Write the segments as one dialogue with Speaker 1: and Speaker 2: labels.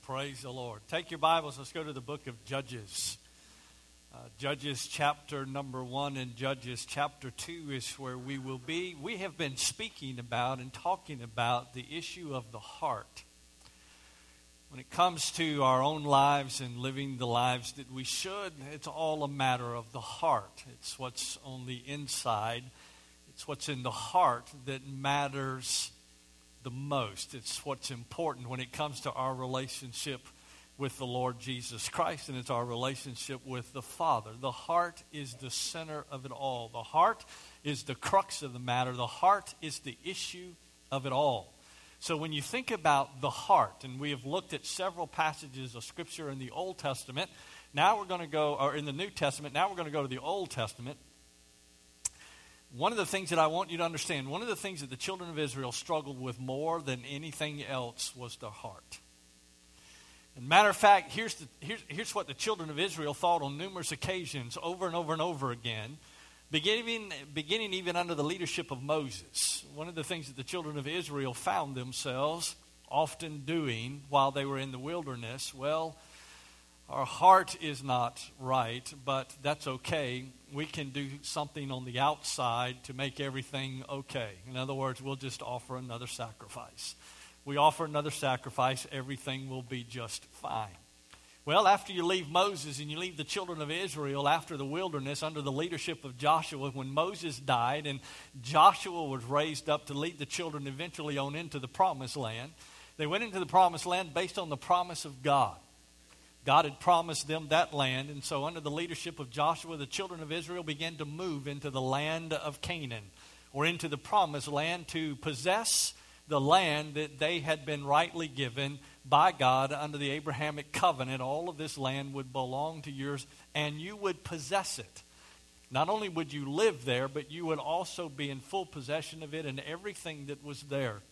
Speaker 1: Praise the Lord. Take your Bibles. Let's go to the book of Judges. Judges chapter number 1 and Judges chapter 2 is where we will be. We have been speaking about and talking about the issue of the heart. When it comes to our own lives and living the lives that we should, it's all a matter of the heart. It's what's on the inside. It's what's in the heart that matters the most. It's what's important when it comes to our relationship with the Lord Jesus Christ, and it's our relationship with the Father. The heart is the center of it all. The heart is the crux of the matter. The heart is the issue of it all. So when you think about the heart, and we have looked at several passages of Scripture in the Old Testament, now we're going to go, or in the New Testament, now we're going to go to the Old Testament. One of the things that I want you to understand, one of the things that the children of Israel struggled with more than anything else was their heart. And matter of fact, here's what the children of Israel thought on numerous occasions, over and over and over again, beginning even under the leadership of Moses. One of the things that the children of Israel found themselves often doing while they were in the wilderness, well, our heart is not right, but that's okay. We can do something on the outside to make everything okay. In other words, we'll just offer another sacrifice. We offer another sacrifice, everything will be just fine. Well, after you leave Moses and you leave the children of Israel after the wilderness under the leadership of Joshua, when Moses died and Joshua was raised up to lead the children eventually on into the promised land, they went into the promised land based on the promise of God. God had promised them that land, and so under the leadership of Joshua, the children of Israel began to move into the land of Canaan, or into the promised land, to possess the land that they had been rightly given by God under the Abrahamic covenant. All of this land would belong to yours, and you would possess it. Not only would you live there, but you would also be in full possession of it and everything that was there.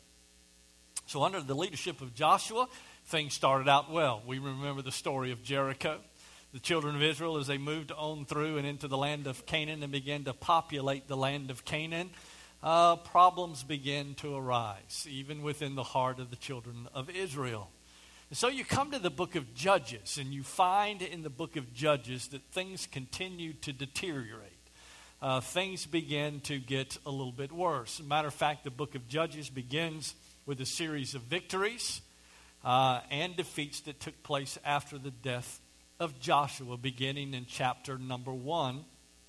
Speaker 1: So under the leadership of Joshua, things started out well. We remember the story of Jericho. The children of Israel, as they moved on through and into the land of Canaan and began to populate the land of Canaan, problems began to arise, even within the heart of the children of Israel. And so you come to the book of Judges, and you find in the book of Judges that things continue to deteriorate. Things begin to get a little bit worse. As a matter of fact, the book of Judges begins with a series of victories and defeats that took place after the death of Joshua, beginning in chapter number 1.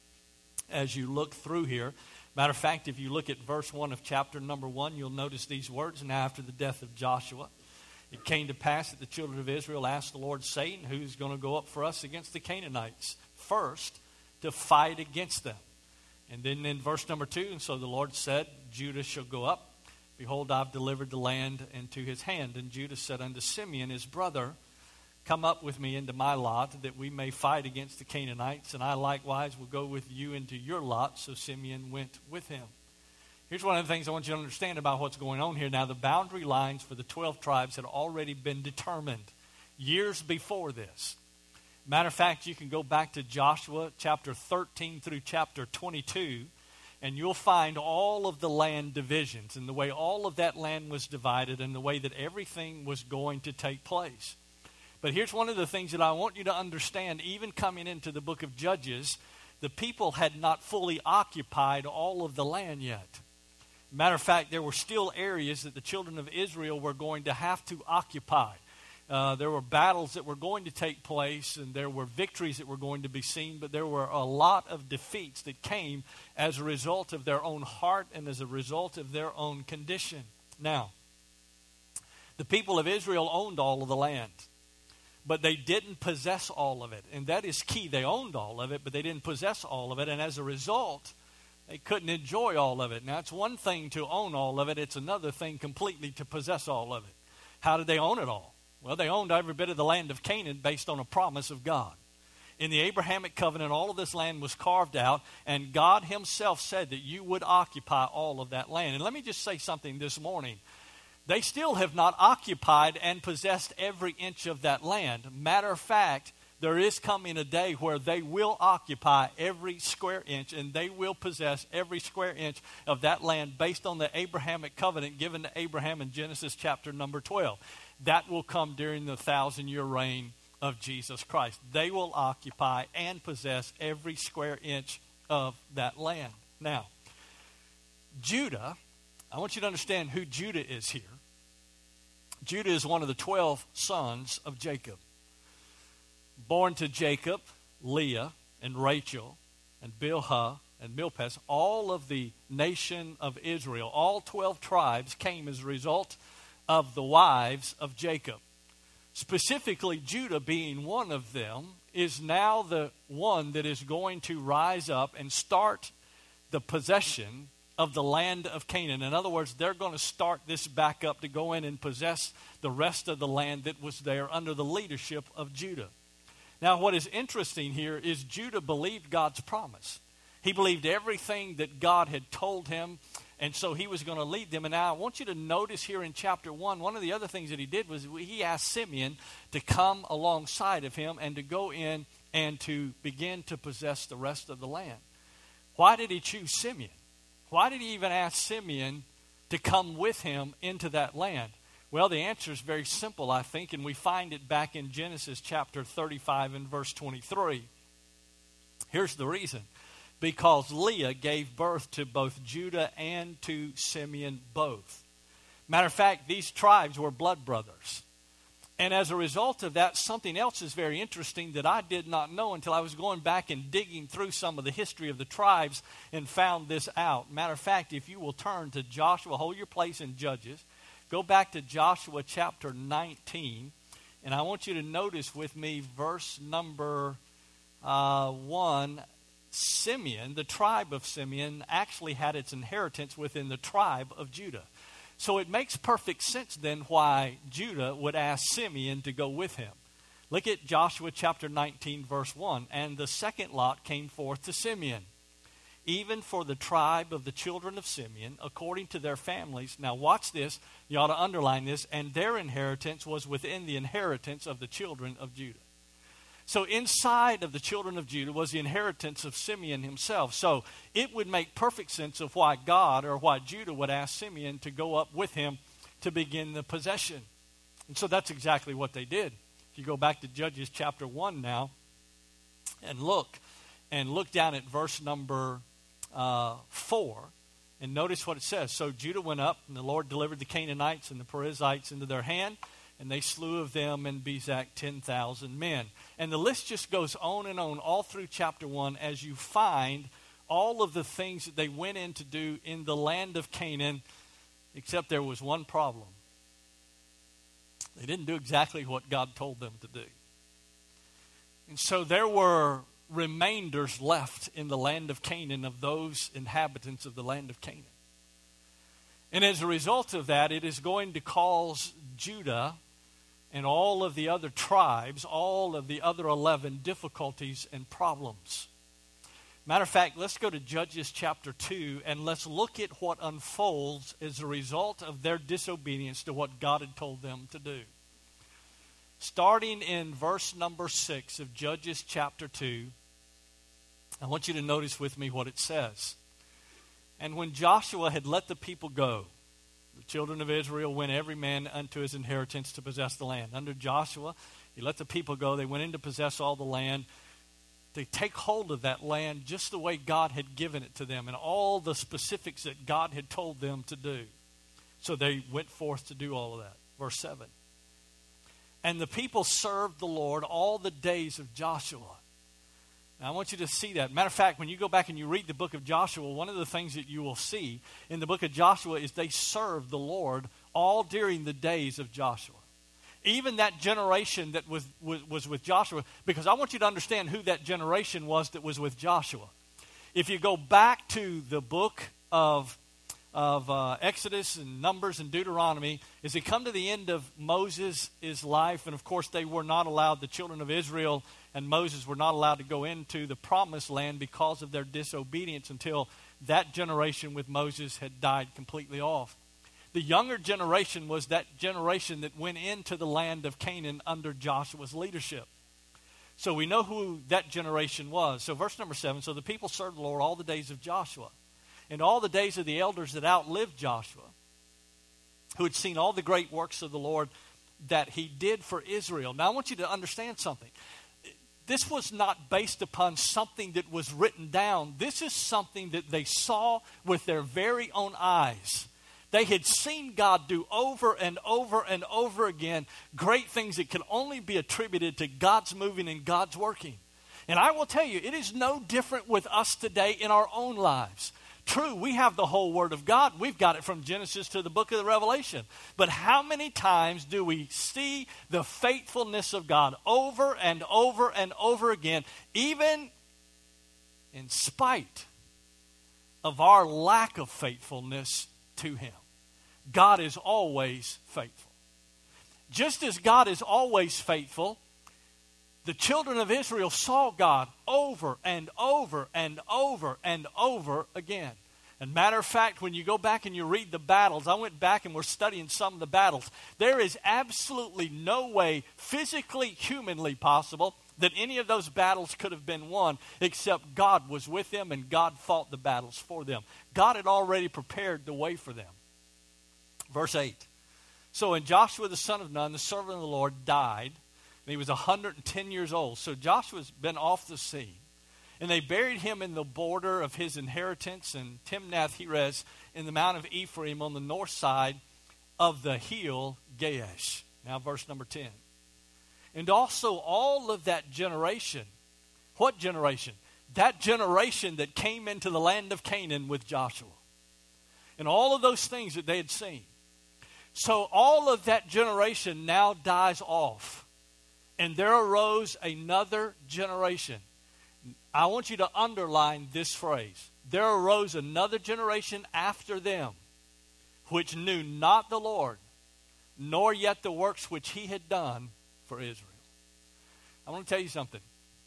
Speaker 1: As you look through here, matter of fact, if you look at verse 1 of chapter number 1, you'll notice these words: "And after the death of Joshua, it came to pass that the children of Israel asked the Lord, saying, who's going to go up for us against the Canaanites first to fight against them?" And then in verse number 2, "And so the Lord said, Judah shall go up. Behold, I've delivered the land into his hand. And Judah said unto Simeon his brother, Come up with me into my lot, that we may fight against the Canaanites. And I likewise will go with you into your lot." So Simeon went with him. Here's one of the things I want you to understand about what's going on here. Now, the boundary lines for the 12 tribes had already been determined years before this. Matter of fact, you can go back to Joshua chapter 13 through chapter 22, and you'll find all of the land divisions and the way all of that land was divided and the way that everything was going to take place. But here's one of the things that I want you to understand. Even coming into the book of Judges, the people had not fully occupied all of the land yet. Matter of fact, there were still areas that the children of Israel were going to have to occupy. There were battles that were going to take place, and there were victories that were going to be seen, but there were a lot of defeats that came as a result of their own heart and as a result of their own condition. Now, the people of Israel owned all of the land, but they didn't possess all of it, and that is key. They owned all of it, but they didn't possess all of it, and as a result, they couldn't enjoy all of it. Now, it's one thing to own all of it. It's another thing completely to possess all of it. How did they own it all? Well, they owned every bit of the land of Canaan based on a promise of God. In the Abrahamic covenant, all of this land was carved out, and God himself said that you would occupy all of that land. And let me just say something this morning. They still have not occupied and possessed every inch of that land. Matter of fact, there is coming a day where they will occupy every square inch, and they will possess every square inch of that land based on the Abrahamic covenant given to Abraham in Genesis chapter number 12. That will come during the 1,000-year reign of Jesus Christ. They will occupy and possess every square inch of that land. Now, Judah, I want you to understand who Judah is here. Judah is one of the 12 sons of Jacob. Born to Jacob, Leah, and Rachel, and Bilhah, and Milpes, all of the nation of Israel, all 12 tribes came as a result of the wives of Jacob. Specifically, Judah being one of them is now the one that is going to rise up and start the possession of the land of Canaan. In other words, they're going to start this back up to go in and possess the rest of the land that was there under the leadership of Judah. Now, what is interesting here is Judah believed God's promise. He believed everything that God had told him, and so he was going to lead them. And now I want you to notice here in chapter 1, one of the other things that he did was he asked Simeon to come alongside of him and to go in and to begin to possess the rest of the land. Why did he choose Simeon? Why did he even ask Simeon to come with him into that land? Well, the answer is very simple, I think, and we find it back in Genesis chapter 35 and verse 23. Here's the reason. Because Leah gave birth to both Judah and to Simeon both. Matter of fact, these tribes were blood brothers. And as a result of that, something else is very interesting that I did not know until I was going back and digging through some of the history of the tribes and found this out. Matter of fact, if you will turn to Joshua, hold your place in Judges, go back to Joshua chapter 19, and I want you to notice with me verse number 1. Simeon, the tribe of Simeon, actually had its inheritance within the tribe of Judah. So it makes perfect sense then why Judah would ask Simeon to go with him. Look at Joshua chapter 19, verse 1. And the second lot came forth to Simeon, even for the tribe of the children of Simeon, according to their families. Now watch this. You ought to underline this. And their inheritance was within the inheritance of the children of Judah. So inside of the children of Judah was the inheritance of Simeon himself. So it would make perfect sense of why God or why Judah would ask Simeon to go up with him to begin the possession. And so that's exactly what they did. If you go back to Judges chapter 1 now and look down at verse number 4 and notice what it says. So Judah went up and the Lord delivered the Canaanites and the Perizzites into their hand. And they slew of them in Bezek 10,000 men. And the list just goes on and on all through chapter 1 as you find all of the things that they went in to do in the land of Canaan, except there was one problem. They didn't do exactly what God told them to do. And so there were remainders left in the land of Canaan of those inhabitants of the land of Canaan. And as a result of that, it is going to cause Judah and all of the other tribes, all of the other 11 difficulties and problems. Matter of fact, let's go to Judges chapter 2 and let's look at what unfolds as a result of their disobedience to what God had told them to do. Starting in verse number 6 of Judges chapter 2, I want you to notice with me what it says. And when Joshua had let the people go, the children of Israel went every man unto his inheritance to possess the land. Under Joshua, he let the people go. They went in to possess all the land. They take hold of that land just the way God had given it to them and all the specifics that God had told them to do. So they went forth to do all of that. Verse 7. And the people served the Lord all the days of Joshua. Now, I want you to see that. Matter of fact, when you go back and you read the book of Joshua, one of the things that you will see in the book of Joshua is they served the Lord all during the days of Joshua. Even that generation that was with Joshua, because I want you to understand who that generation was that was with Joshua. If you go back to the book of Exodus and Numbers and Deuteronomy, as they come to the end of Moses' life, and of course they were not allowed, the children of Israel and Moses were not allowed to go into the promised land because of their disobedience until that generation with Moses had died completely off. The younger generation was that generation that went into the land of Canaan under Joshua's leadership. So we know who that generation was. So verse number 7, so the people served the Lord all the days of Joshua. And all the days of the elders that outlived Joshua, who had seen all the great works of the Lord that he did for Israel. Now, I want you to understand something. This was not based upon something that was written down. This is something that they saw with their very own eyes. They had seen God do over and over and over again great things that can only be attributed to God's moving and God's working. And I will tell you, it is no different with us today in our own lives. True, we have the whole Word of God. We've got it from Genesis to the book of the Revelation. But how many times do we see the faithfulness of God over and over and over again, even in spite of our lack of faithfulness to Him? God is always faithful. Just as God is always faithful, the children of Israel saw God over and over and over and over again. And matter of fact, when you go back and you read the battles, I went back and we're studying some of the battles. There is absolutely no way, physically, humanly possible, that any of those battles could have been won except God was with them and God fought the battles for them. God had already prepared the way for them. Verse 8. So when Joshua the son of Nun, the servant of the Lord, died, and he was 110 years old. So Joshua's been off the scene. And they buried him in the border of his inheritance in Timnath-Heres in the Mount of Ephraim on the north side of the hill Gaash. Now verse number 10. And also all of that generation. What generation? That generation that came into the land of Canaan with Joshua. And all of those things that they had seen. So all of that generation now dies off. And there arose another generation. I want you to underline this phrase. There arose another generation after them, which knew not the Lord, nor yet the works which he had done for Israel. I want to tell you something.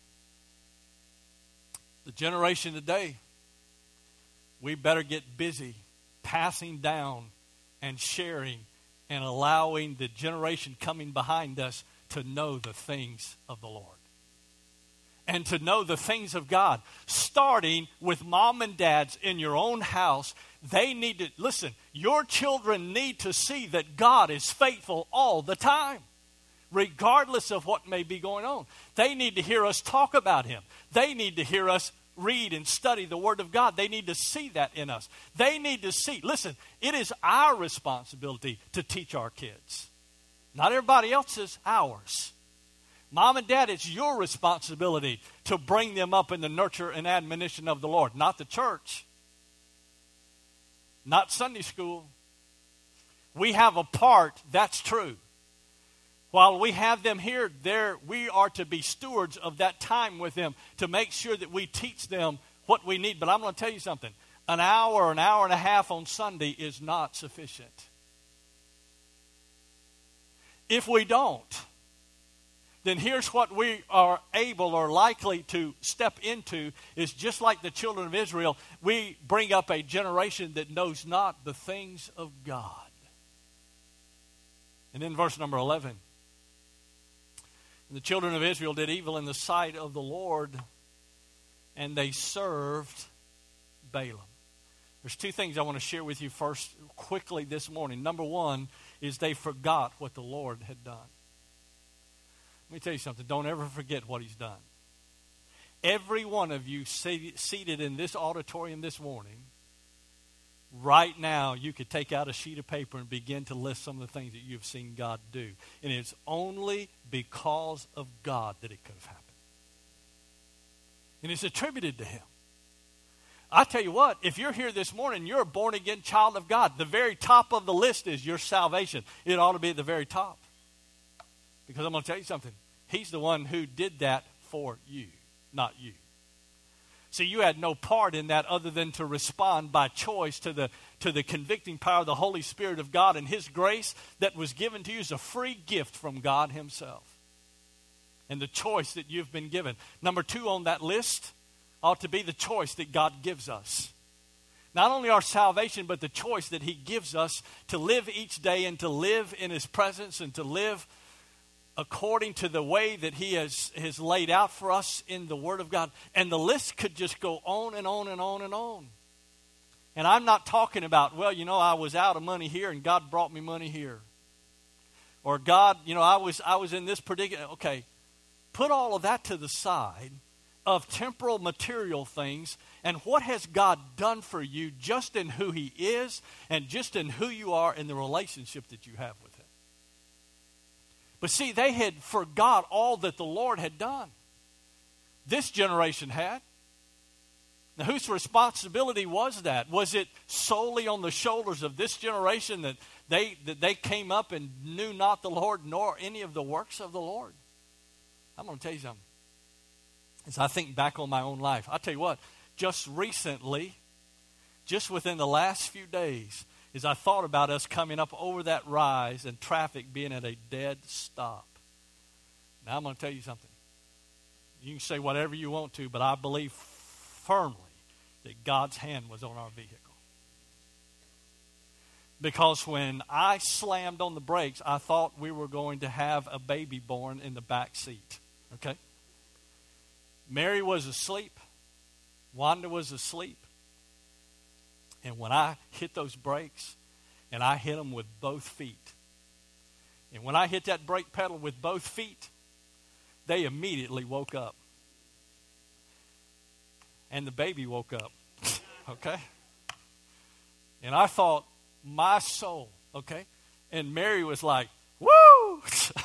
Speaker 1: The generation today, we better get busy passing down and sharing and allowing the generation coming behind us to know the things of the Lord. And to know the things of God. Starting with mom and dads in your own house. They need to, listen, your children need to see that God is faithful all the time. Regardless of what may be going on. They need to hear us talk about Him. They need to hear us read and study the Word of God. They need to see that in us. They need to see, listen, it is our responsibility to teach our kids. Not everybody else's, ours. Mom and dad, it's your responsibility to bring them up in the nurture and admonition of the Lord. Not the church. Not Sunday school. We have a part, that's true. While we have them here, we are to be stewards of that time with them to make sure that we teach them what we need. But I'm going to tell you something. An hour and a half on Sunday is not sufficient. If we don't, then here's what we are able or likely to step into is just like the children of Israel, we bring up a generation that knows not the things of God. And then verse number 11. The children of Israel did evil in the sight of the Lord, and they served Balaam. There's two things I want to share with you first quickly this morning. Number one is they forgot what the Lord had done. Let me tell you something. Don't ever forget what He's done. Every one of you seated in this auditorium this morning, right now you could take out a sheet of paper and begin to list some of the things that you've seen God do. And it's only because of God that it could have happened. And it's attributed to Him. I tell you what, if you're here this morning, you're a born-again child of God. The very top of the list is your salvation. It ought to be at the very top. Because I'm going to tell you something. He's the one who did that for you, not you. See, you had no part in that other than to respond by choice to the convicting power of the Holy Spirit of God and His grace that was given to you as a free gift from God Himself. And the choice that you've been given. Number two on that list ought to be the choice that God gives us. Not only our salvation, but the choice that He gives us to live each day and to live in His presence and to live according to the way that He has laid out for us in the Word of God. And the list could just go on and on and on and on. And I'm not talking about, well, I was out of money here and God brought me money here. Or God, I was in this predicament. Okay, put all of that to the side of temporal material things, and what has God done for you just in who He is and just in who you are in the relationship that you have with Him. But see, they had forgot all that the Lord had done. This generation had. Now, whose responsibility was that? Was it solely on the shoulders of this generation that they came up and knew not the Lord nor any of the works of the Lord? I'm going to tell you something. As I think back on my own life, I'll tell you what, just recently, just within the last few days, as I thought about us coming up over that rise and traffic being at a dead stop. Now, I'm going to tell you something. You can say whatever you want to, but I believe firmly that God's hand was on our vehicle. Because when I slammed on the brakes, I thought we were going to have a baby born in the back seat. Okay? Mary was asleep. Wanda was asleep. And when I hit those brakes, and I hit them with both feet, and when I hit that brake pedal with both feet, they immediately woke up. And the baby woke up. Okay? And I thought, my soul, okay? And Mary was like, woo!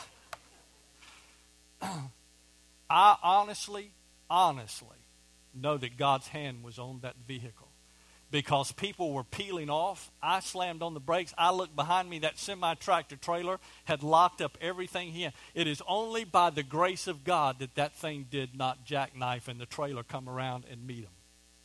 Speaker 1: I honestly know that God's hand was on that vehicle. Because people were peeling off. I slammed on the brakes. I looked behind me. That semi-tractor trailer had locked up everything he had. It is only by the grace of God that thing did not jackknife and the trailer come around and meet him.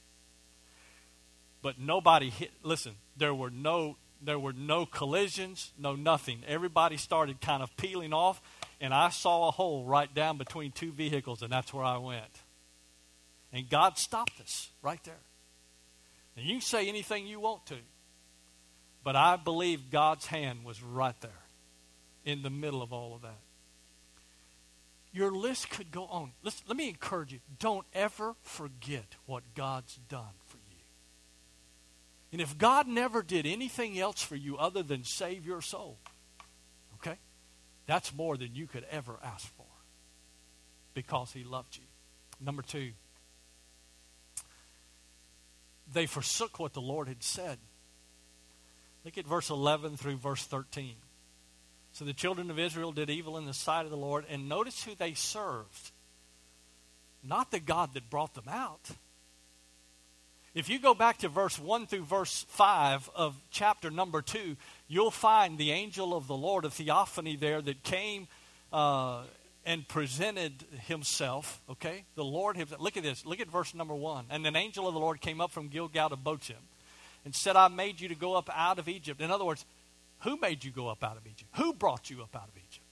Speaker 1: But nobody hit. Listen, there were no collisions, no nothing. Everybody started kind of peeling off, and I saw a hole right down between two vehicles, and that's where I went. And God stopped us right there. And you can say anything you want to, but I believe God's hand was right there in the middle of all of that. Your list could go on. Let me encourage you. Don't ever forget what God's done for you. And if God never did anything else for you other than save your soul, okay, that's more than you could ever ask for because He loved you. Number 2, they forsook what the Lord had said. Look at verse 11 through verse 13. So the children of Israel did evil in the sight of the Lord, and notice who they served. Not the God that brought them out. If you go back to verse 1 through verse 5 of chapter number 2, you'll find the angel of the Lord, a theophany there that came and presented himself, okay? The Lord himself. Look at this. Look at verse number 1. And an angel of the Lord came up from Gilgal to Bochim and said, I made you to go up out of Egypt. In other words, who made you go up out of Egypt? Who brought you up out of Egypt?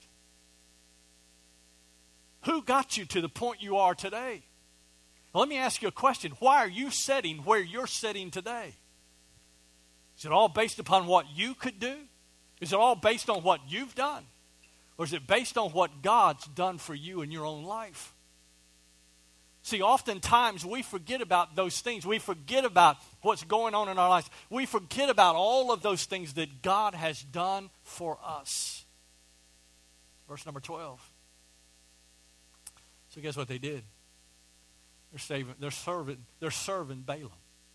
Speaker 1: Who got you to the point you are today? Now, let me ask you a question. Why are you sitting where you're sitting today? Is it all based upon what you could do? Is it all based on what you've done? Or is it based on what God's done for you in your own life? See, oftentimes we forget about those things. We forget about what's going on in our lives. We forget about all of those things that God has done for us. Verse number 12. So guess what they did? They're serving Balaam.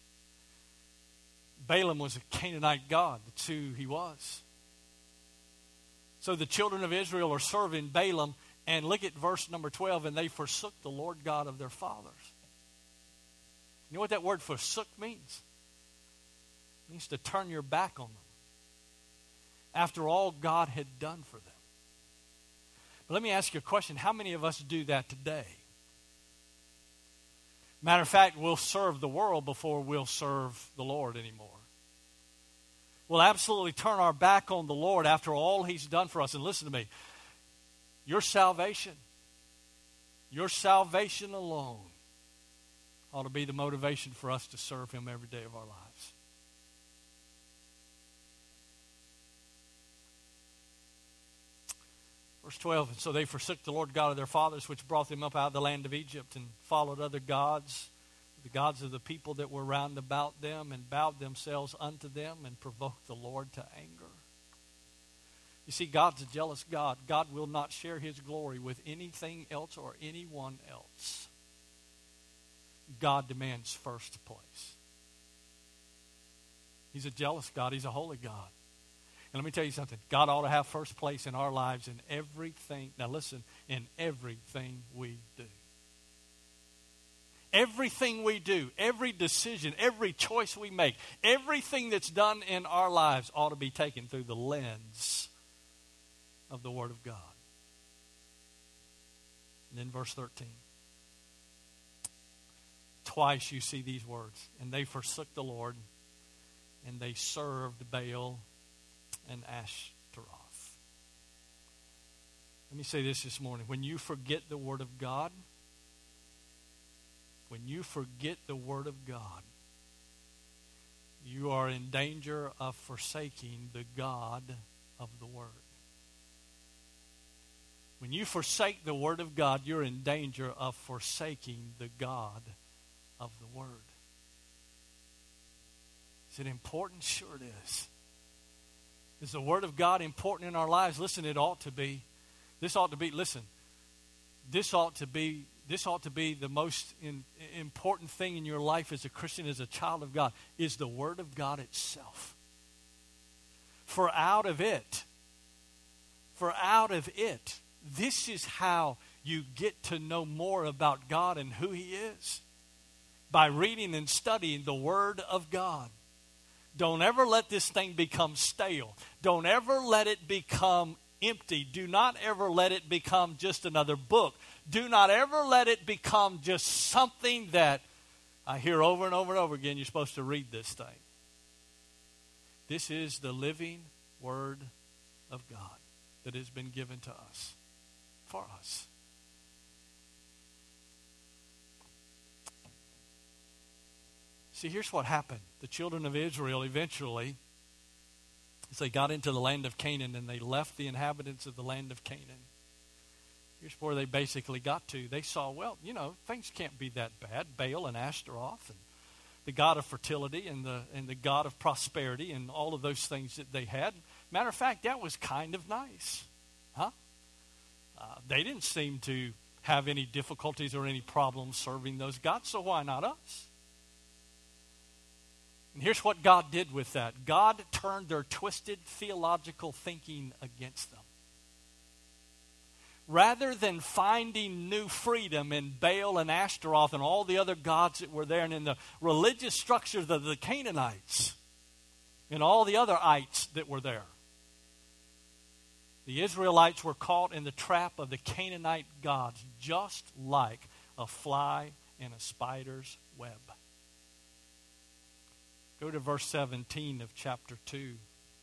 Speaker 1: Balaam was a Canaanite god. That's who he was. So the children of Israel are serving Balaam. And look at verse number 12. And they forsook the Lord God of their fathers. You know what that word forsook means? It means to turn your back on them. After all God had done for them. But let me ask you a question. How many of us do that today? Matter of fact, we'll serve the world before we'll serve the Lord anymore. We'll absolutely turn our back on the Lord after all He's done for us. And listen to me. Your salvation alone ought to be the motivation for us to serve Him every day of our lives. Verse 12, and so they forsook the Lord God of their fathers, which brought them up out of the land of Egypt, and followed other gods, the gods of the people that were round about them, and bowed themselves unto them, and provoked the Lord to anger. You see, God's a jealous God. God will not share his glory with anything else or anyone else. God demands first place. He's a jealous God. He's a holy God. And let me tell you something. God ought to have first place in our lives in everything. Now listen, in everything we do. Everything we do, every decision, every choice we make, everything that's done in our lives ought to be taken through the lens of the Word of God. And then verse 13. Twice you see these words. And they forsook the Lord, and they served Baal and Ashtaroth. Let me say this morning. When you forget the Word of God, you are in danger of forsaking the God of the Word. When you forsake the Word of God, you're in danger of forsaking the God of the Word. Is it important? Sure it is. Is the Word of God important in our lives? Listen, it ought to be. This ought to be the most important thing in your life as a Christian, as a child of God, is the Word of God itself. For out of it, this is how you get to know more about God and who He is. By reading and studying the Word of God. Don't ever let this thing become stale. Don't ever let it become empty. Do not ever let it become just another book. Do not ever let it become just something that I hear over and over and over again. You're supposed to read this thing. This is the living Word of God that has been given to us, for us. See, here's what happened. The children of Israel eventually, as they got into the land of Canaan and they left the inhabitants of the land of Canaan, here's where they basically got to. They saw, well, things can't be that bad. Baal and Ashtaroth and the god of fertility and the god of prosperity and all of those things that they had. Matter of fact, that was kind of nice. They didn't seem to have any difficulties or any problems serving those gods, so why not us? And here's what God did with that. God turned their twisted theological thinking against them. Rather than finding new freedom in Baal and Ashtaroth and all the other gods that were there and in the religious structures of the Canaanites and all the other ites that were there, the Israelites were caught in the trap of the Canaanite gods, just like a fly in a spider's web. Go to verse 17 of chapter 2. You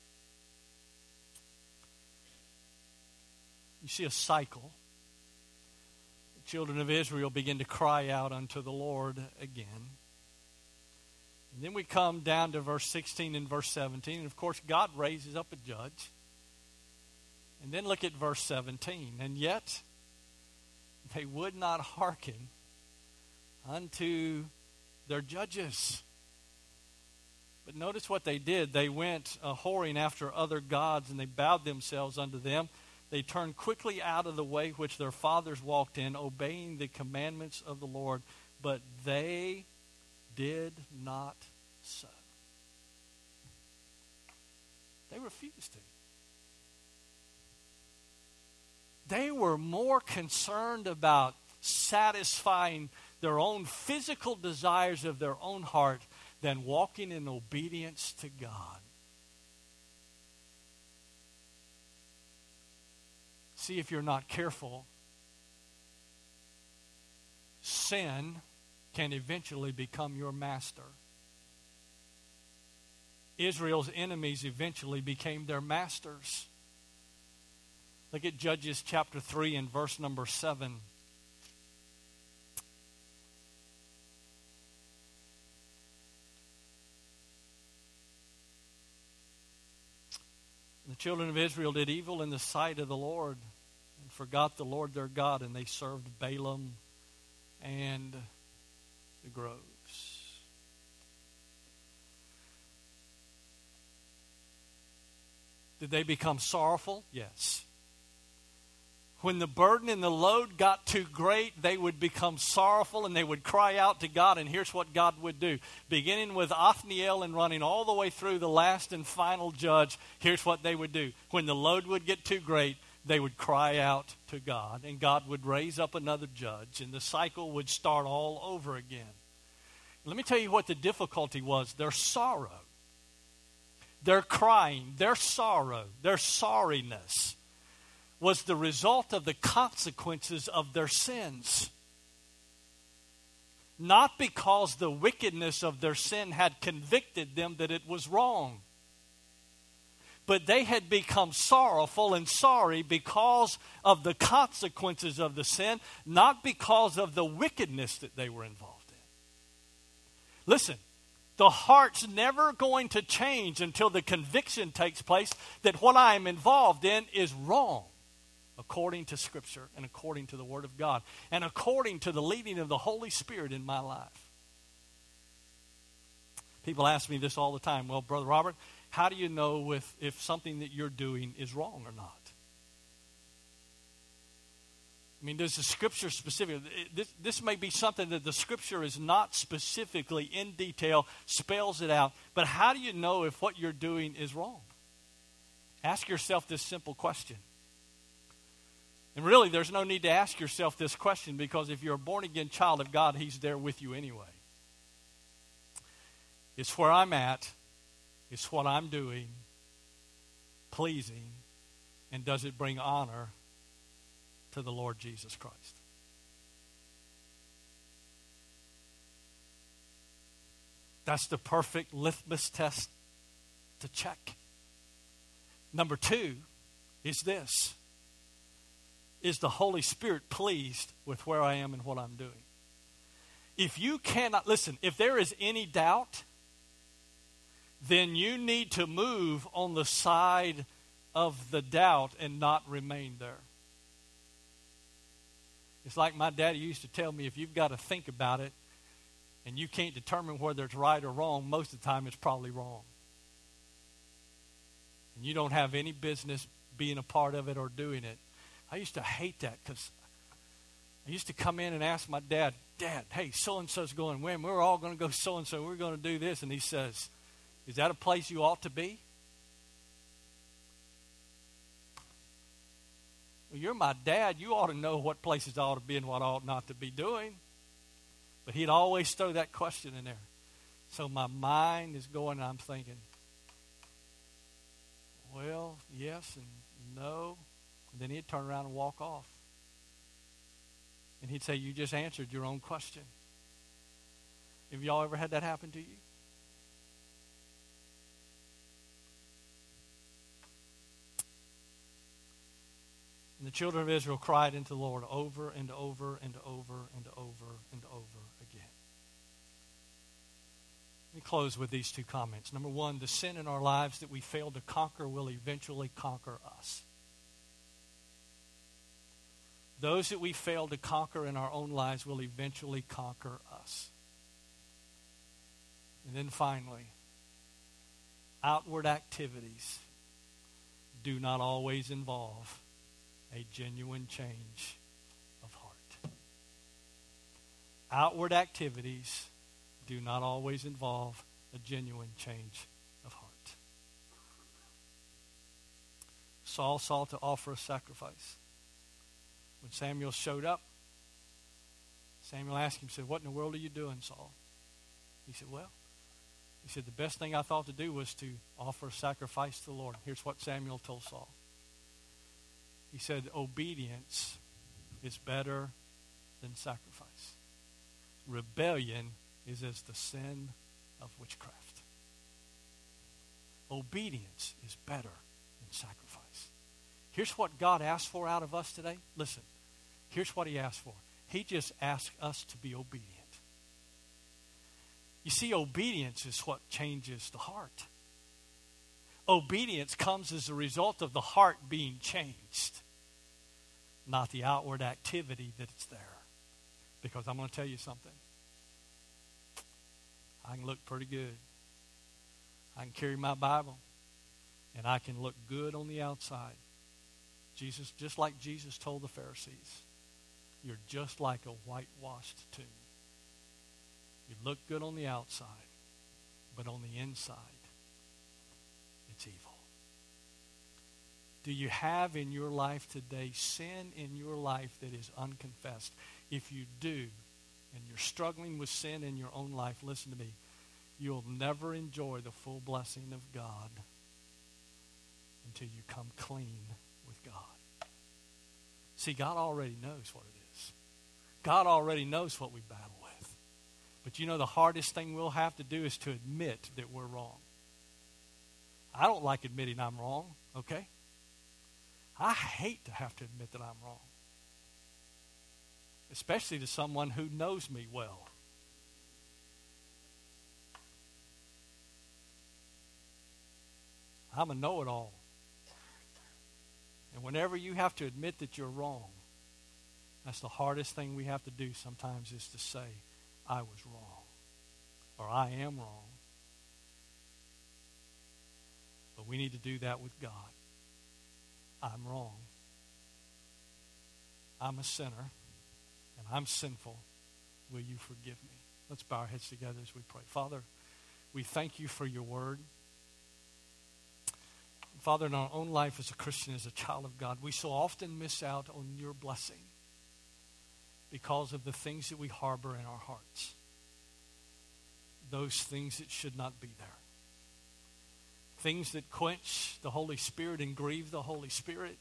Speaker 1: see a cycle. The children of Israel begin to cry out unto the Lord again. And then we come down to verse 16 and verse 17. And of course, God raises up a judge. And then look at verse 17. And yet, they would not hearken unto their judges. But notice what they did. They went whoring after other gods, and they bowed themselves unto them. They turned quickly out of the way which their fathers walked in, obeying the commandments of the Lord. But they did not so. They refused to. They were more concerned about satisfying their own physical desires of their own heart than walking in obedience to God. See, if you're not careful, sin can eventually become your master. Israel's enemies eventually became their masters. Look at Judges chapter 3 and verse number 7. The children of Israel did evil in the sight of the Lord and forgot the Lord their God, and they served Balaam and the groves. Did they become sorrowful? Yes. When the burden and the load got too great, they would become sorrowful and they would cry out to God. And here's what God would do. Beginning with Othniel and running all the way through the last and final judge, here's what they would do. When the load would get too great, they would cry out to God. And God would raise up another judge. And the cycle would start all over again. Let me tell you what the difficulty was. Their sorrow. Their crying, their sorrow, their sorriness was the result of the consequences of their sins. Not because the wickedness of their sin had convicted them that it was wrong. But they had become sorrowful and sorry because of the consequences of the sin, not because of the wickedness that they were involved in. Listen, the heart's never going to change until the conviction takes place that what I am involved in is wrong, according to Scripture and according to the Word of God and according to the leading of the Holy Spirit in my life. People ask me this all the time. Well, Brother Robert, how do you know if something that you're doing is wrong or not? I mean, does the Scripture specifically, this may be something that the Scripture is not specifically in detail, spells it out, but how do you know if what you're doing is wrong? Ask yourself this simple question. And really, there's no need to ask yourself this question because if you're a born-again child of God, He's there with you anyway. It's where I'm at. It's what I'm doing, pleasing, and does it bring honor to the Lord Jesus Christ? That's the perfect litmus test to check. Number 2 is this. Is the Holy Spirit pleased with where I am and what I'm doing? If you cannot, listen, if there is any doubt, then you need to move on the side of the doubt and not remain there. It's like my daddy used to tell me, if you've got to think about it and you can't determine whether it's right or wrong, most of the time it's probably wrong. And you don't have any business being a part of it or doing it. I used to hate that because I used to come in and ask my dad, Dad, hey, so-and-so's going, when we're all going to go so-and-so, we're going to do this. And he says, is that a place you ought to be? Well, you're my dad. You ought to know what places I ought to be and what I ought not to be doing. But he'd always throw that question in there. So my mind is going and I'm thinking, well, yes and no. And then he'd turn around and walk off. And he'd say, you just answered your own question. Have y'all ever had that happen to you? And the children of Israel cried into the Lord over and over and over and over and over again. Let me close with these 2 comments. Number 1, the sin in our lives that we fail to conquer will eventually conquer us. Those that we fail to conquer in our own lives will eventually conquer us. And then finally, outward activities do not always involve a genuine change of heart. Outward activities do not always involve a genuine change of heart. Saul sought to offer a sacrifice. When Samuel showed up, Samuel asked him, said, what in the world are you doing, Saul? He said, the best thing I thought to do was to offer a sacrifice to the Lord. Here's what Samuel told Saul. He said, obedience is better than sacrifice. Rebellion is as the sin of witchcraft. Obedience is better than sacrifice. Here's what God asked for out of us today. Listen, here's what He asked for. He just asked us to be obedient. You see, obedience is what changes the heart. Obedience comes as a result of the heart being changed, not the outward activity that it's there. Because I'm going to tell you something. I can look pretty good. I can carry my Bible. and I can look good on the outside. Jesus, just like Jesus told the Pharisees, you're just like a whitewashed tomb. You look good on the outside, but on the inside, it's evil. Do you have in your life today sin in your life that is unconfessed? If you do, and you're struggling with sin in your own life, listen to me, you'll never enjoy the full blessing of God until you come clean with God. See, God already knows what it is. God already knows what we battle with. But you know the hardest thing we'll have to do is to admit that we're wrong. I don't like admitting I'm wrong, okay? I hate to have to admit that I'm wrong. Especially to someone who knows me well. I'm a know-it-all. And whenever you have to admit that you're wrong, that's the hardest thing we have to do sometimes, is to say, I was wrong, or I am wrong. But we need to do that with God. I'm wrong. I'm a sinner, and I'm sinful. Will you forgive me? Let's bow our heads together as we pray. Father, we thank you for your word. Father, in our own life as a Christian, as a child of God, we so often miss out on your blessing because of the things that we harbor in our hearts. Those things that should not be there. Things that quench the Holy Spirit and grieve the Holy Spirit.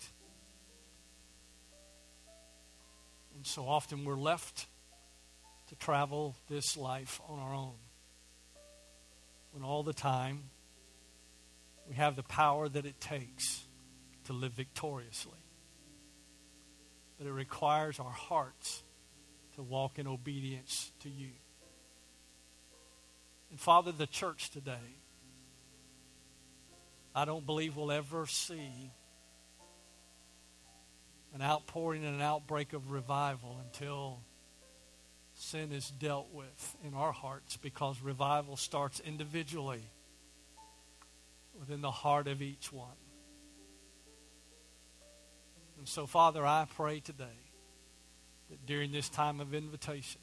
Speaker 1: And so often we're left to travel this life on our own, when all the time we have the power that it takes to live victoriously. But it requires our hearts to walk in obedience to you. And Father, the church today, I don't believe we'll ever see an outpouring and an outbreak of revival until sin is dealt with in our hearts, because revival starts individually within the heart of each one. And so, Father, I pray today that during this time of invitation,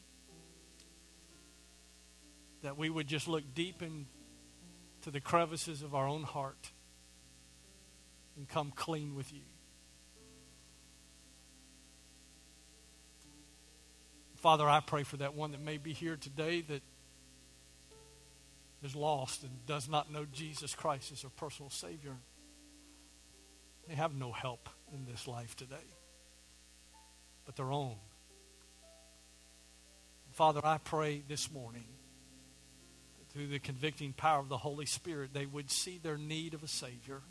Speaker 1: that we would just look deep into the crevices of our own heart and come clean with you. Father, I pray for that one that may be here today that is lost and does not know Jesus Christ as their personal Savior. They have no help in this life today but their own. Father, I pray this morning that through the convicting power of the Holy Spirit, they would see their need of a Savior.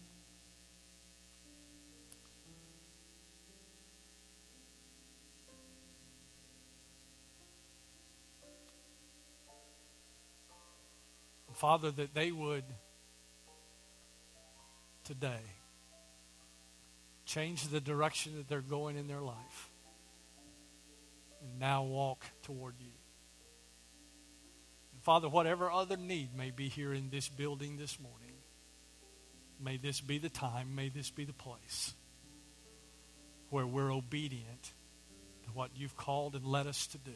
Speaker 1: Father, that they would today change the direction that they're going in their life and now walk toward you. And Father, whatever other need may be here in this building this morning, may this be the time, may this be the place where we're obedient to what you've called and led us to do.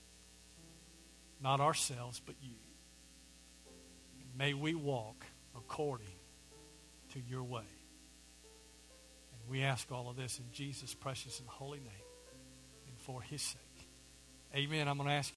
Speaker 1: Not ourselves, but you. May we walk according to your way. And we ask all of this in Jesus' precious and holy name and for his sake. Amen. I'm going to ask